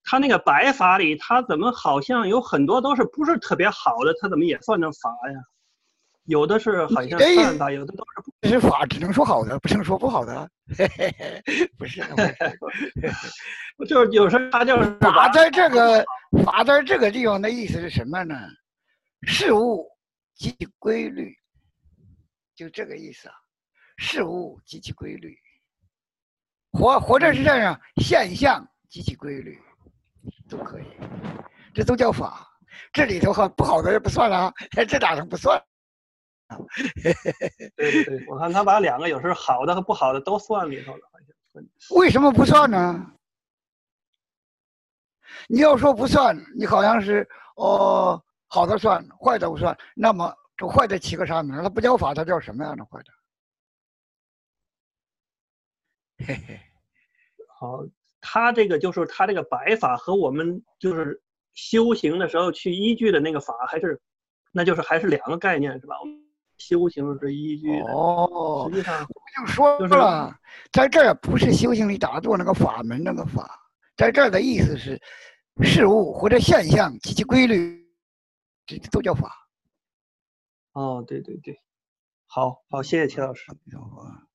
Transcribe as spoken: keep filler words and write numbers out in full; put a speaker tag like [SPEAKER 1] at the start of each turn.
[SPEAKER 1] 他那个白法里，他怎么好像有很多都是不是特别好的，他怎么也算成法呀？有的是好像善法，有的都是
[SPEAKER 2] 不是法，只能说好的，不能说不好的。不是，
[SPEAKER 1] 不是，就是有时候他就是
[SPEAKER 2] 法在这个法在这个地方的意思是什么呢？事物及其规律，就这个意思啊。事物及其规律，活活在世界上现象及其规律都可以，这都叫法。这里头哈不好的就不算了，这哪能不算？
[SPEAKER 1] 对对对，我看他把两个有时候好的和不好的都算里头了，好像。
[SPEAKER 2] 为什么不算呢？你要说不算，你好像是哦，好的算，坏的不算，那么这坏的起个啥名？它不叫法，它叫什么样的坏的？嘿嘿。
[SPEAKER 1] 好，他这个就是他这个白法和我们就是修行的时候去依据的那个法，还是那就是还是两个概念是吧？修行是依据的，
[SPEAKER 2] 哦，
[SPEAKER 1] 实际上
[SPEAKER 2] 我就说了，在这儿不是修行里打坐那个法门那个法，在这儿的意思是事物或者现象及其规律，这都叫法。
[SPEAKER 1] 哦，对对对，好好，谢谢齐老师。